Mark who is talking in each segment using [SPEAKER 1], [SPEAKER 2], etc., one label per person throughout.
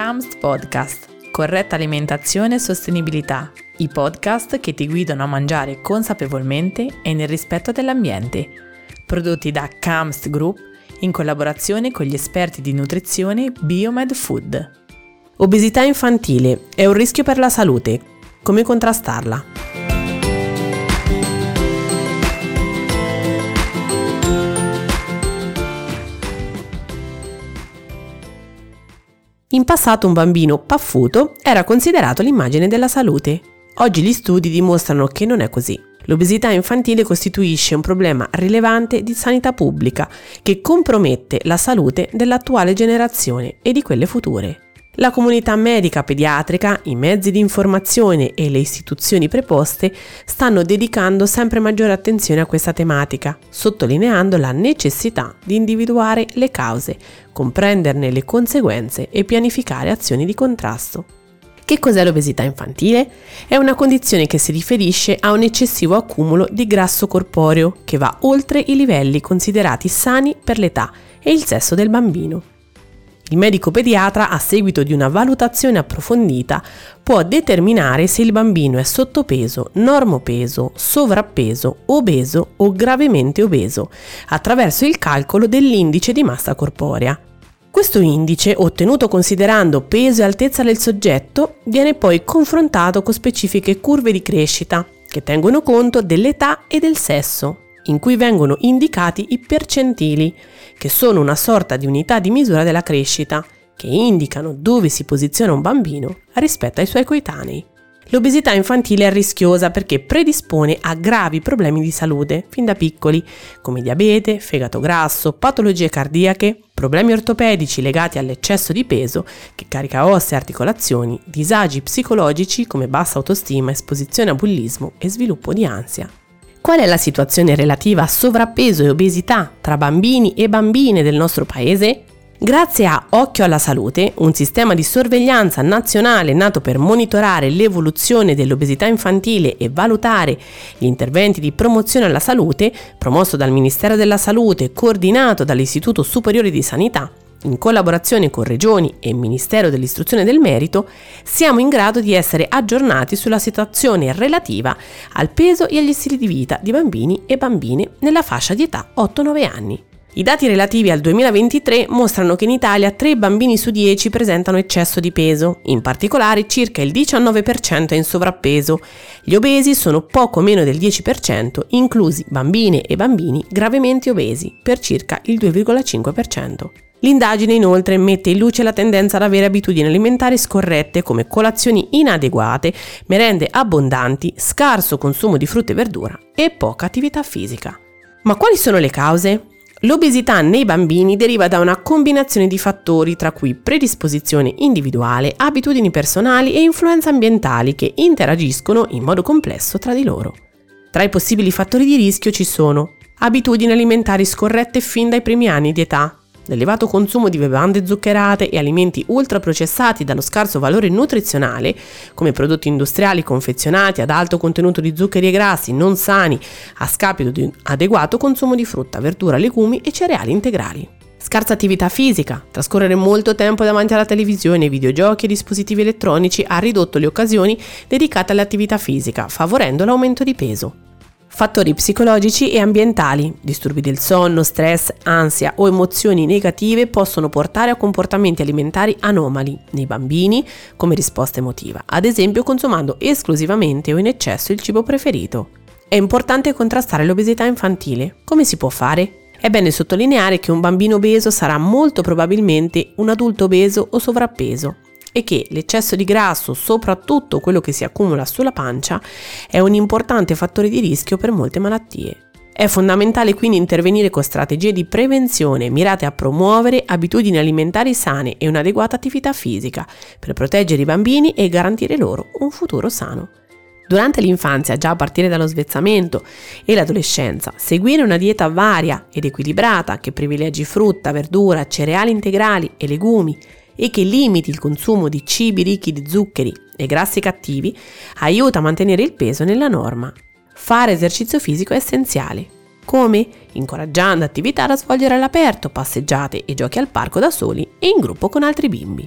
[SPEAKER 1] CAMST Podcast, corretta alimentazione e sostenibilità, i podcast che ti guidano a mangiare consapevolmente e nel rispetto dell'ambiente, prodotti da CAMST Group in collaborazione con gli esperti di nutrizione Biomed Food.
[SPEAKER 2] Obesità infantile è un rischio per la salute. Come contrastarla? In passato un bambino paffuto era considerato l'immagine della salute. Oggi gli studi dimostrano che non è così. L'obesità infantile costituisce un problema rilevante di sanità pubblica che compromette la salute dell'attuale generazione e di quelle future. La comunità medica pediatrica, i mezzi di informazione e le istituzioni preposte stanno dedicando sempre maggiore attenzione a questa tematica, sottolineando la necessità di individuare le cause, comprenderne le conseguenze e pianificare azioni di contrasto. Che cos'è l'obesità infantile? È una condizione che si riferisce a un eccessivo accumulo di grasso corporeo che va oltre i livelli considerati sani per l'età e il sesso del bambino. Il medico pediatra, a seguito di una valutazione approfondita, può determinare se il bambino è sottopeso, normopeso, sovrappeso, obeso o gravemente obeso, attraverso il calcolo dell'indice di massa corporea. Questo indice, ottenuto considerando peso e altezza del soggetto, viene poi confrontato con specifiche curve di crescita, che tengono conto dell'età e del sesso, in cui vengono indicati i percentili, che sono una sorta di unità di misura della crescita, che indicano dove si posiziona un bambino rispetto ai suoi coetanei. L'obesità infantile è rischiosa perché predispone a gravi problemi di salute fin da piccoli, come diabete, fegato grasso, patologie cardiache, problemi ortopedici legati all'eccesso di peso che carica ossa e articolazioni, disagi psicologici come bassa autostima, esposizione a bullismo e sviluppo di ansia. Qual è la situazione relativa a sovrappeso e obesità tra bambini e bambine del nostro paese? Grazie a Occhio alla Salute, un sistema di sorveglianza nazionale nato per monitorare l'evoluzione dell'obesità infantile e valutare gli interventi di promozione alla salute, promosso dal Ministero della Salute e coordinato dall'Istituto Superiore di Sanità, in collaborazione con Regioni e Ministero dell'Istruzione e del Merito, siamo in grado di essere aggiornati sulla situazione relativa al peso e agli stili di vita di bambini e bambine nella fascia di età 8-9 anni. I dati relativi al 2023 mostrano che in Italia 3 bambini su 10 presentano eccesso di peso, in particolare circa il 19% è in sovrappeso. Gli obesi sono poco meno del 10%, inclusi bambine e bambini gravemente obesi, per circa il 2,5%. L'indagine inoltre mette in luce la tendenza ad avere abitudini alimentari scorrette come colazioni inadeguate, merende abbondanti, scarso consumo di frutta e verdura e poca attività fisica. Ma quali sono le cause? L'obesità nei bambini deriva da una combinazione di fattori tra cui predisposizione individuale, abitudini personali e influenze ambientali che interagiscono in modo complesso tra di loro. Tra i possibili fattori di rischio ci sono abitudini alimentari scorrette fin dai primi anni di età, l'elevato consumo di bevande zuccherate e alimenti ultraprocessati dallo scarso valore nutrizionale, come prodotti industriali confezionati ad alto contenuto di zuccheri e grassi non sani a scapito di un adeguato consumo di frutta, verdura, legumi e cereali integrali. Scarsa attività fisica, trascorrere molto tempo davanti alla televisione, videogiochi e dispositivi elettronici ha ridotto le occasioni dedicate all'attività fisica, favorendo l'aumento di peso. Fattori psicologici e ambientali, disturbi del sonno, stress, ansia o emozioni negative possono portare a comportamenti alimentari anomali nei bambini come risposta emotiva, ad esempio consumando esclusivamente o in eccesso il cibo preferito. È importante contrastare l'obesità infantile. Come si può fare? È bene sottolineare che un bambino obeso sarà molto probabilmente un adulto obeso o sovrappeso, e che l'eccesso di grasso, soprattutto quello che si accumula sulla pancia, è un importante fattore di rischio per molte malattie. È fondamentale quindi intervenire con strategie di prevenzione mirate a promuovere abitudini alimentari sane e un'adeguata attività fisica per proteggere i bambini e garantire loro un futuro sano. Durante l'infanzia, già a partire dallo svezzamento e l'adolescenza, seguire una dieta varia ed equilibrata che privilegi frutta, verdura, cereali integrali e legumi e che limiti il consumo di cibi ricchi di zuccheri e grassi cattivi aiuta a mantenere il peso nella norma. Fare esercizio fisico è essenziale. Come? Incoraggiando attività da svolgere all'aperto, passeggiate e giochi al parco da soli e in gruppo con altri bimbi.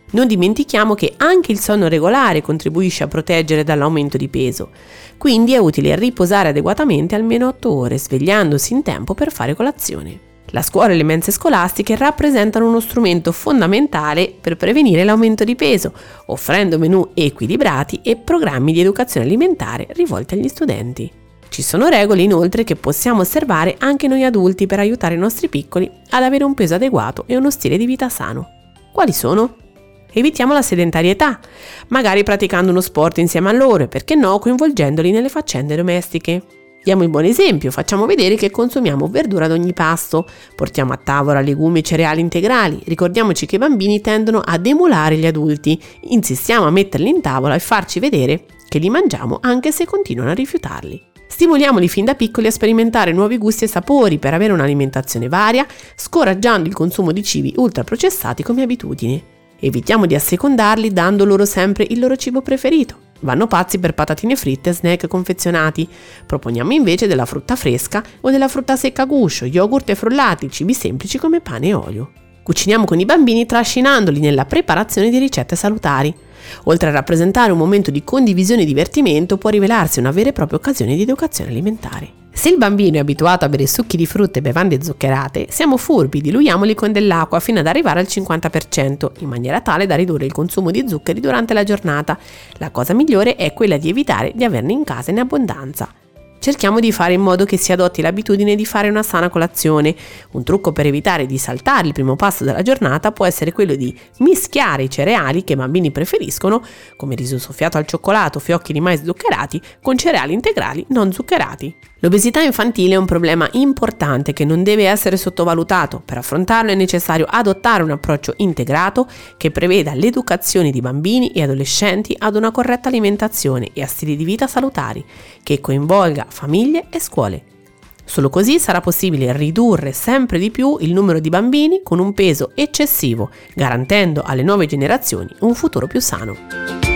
[SPEAKER 2] Non dimentichiamo che anche il sonno regolare contribuisce a proteggere dall'aumento di peso, quindi è utile riposare adeguatamente almeno 8 ore, svegliandosi in tempo per fare colazione. La scuola e le mense scolastiche rappresentano uno strumento fondamentale per prevenire l'aumento di peso, offrendo menù equilibrati e programmi di educazione alimentare rivolti agli studenti. Ci sono regole inoltre che possiamo osservare anche noi adulti per aiutare i nostri piccoli ad avere un peso adeguato e uno stile di vita sano. Quali sono? Evitiamo la sedentarietà, magari praticando uno sport insieme a loro e perché no coinvolgendoli nelle faccende domestiche. Diamo il buon esempio, facciamo vedere che consumiamo verdura ad ogni pasto, portiamo a tavola legumi e cereali integrali, ricordiamoci che i bambini tendono ad emulare gli adulti, insistiamo a metterli in tavola e farci vedere che li mangiamo anche se continuano a rifiutarli. Stimoliamoli fin da piccoli a sperimentare nuovi gusti e sapori per avere un'alimentazione varia, scoraggiando il consumo di cibi ultraprocessati come abitudine. Evitiamo di assecondarli dando loro sempre il loro cibo preferito. Vanno pazzi per patatine fritte e snack confezionati. Proponiamo invece della frutta fresca o della frutta secca a guscio, yogurt e frullati, cibi semplici come pane e olio. Cuciniamo con i bambini trascinandoli nella preparazione di ricette salutari. Oltre a rappresentare un momento di condivisione e divertimento, può rivelarsi una vera e propria occasione di educazione alimentare. Se il bambino è abituato a bere succhi di frutta e bevande zuccherate, siamo furbi, diluiamoli con dell'acqua fino ad arrivare al 50%, in maniera tale da ridurre il consumo di zuccheri durante la giornata. La cosa migliore è quella di evitare di averne in casa in abbondanza. Cerchiamo di fare in modo che si adotti l'abitudine di fare una sana colazione. Un trucco per evitare di saltare il primo passo della giornata può essere quello di mischiare i cereali che i bambini preferiscono, come riso soffiato al cioccolato o fiocchi di mais zuccherati, con cereali integrali non zuccherati. L'obesità infantile è un problema importante che non deve essere sottovalutato. Per affrontarlo è necessario adottare un approccio integrato che preveda l'educazione di bambini e adolescenti ad una corretta alimentazione e a stili di vita salutari, che coinvolga famiglie e scuole. Solo così sarà possibile ridurre sempre di più il numero di bambini con un peso eccessivo, garantendo alle nuove generazioni un futuro più sano.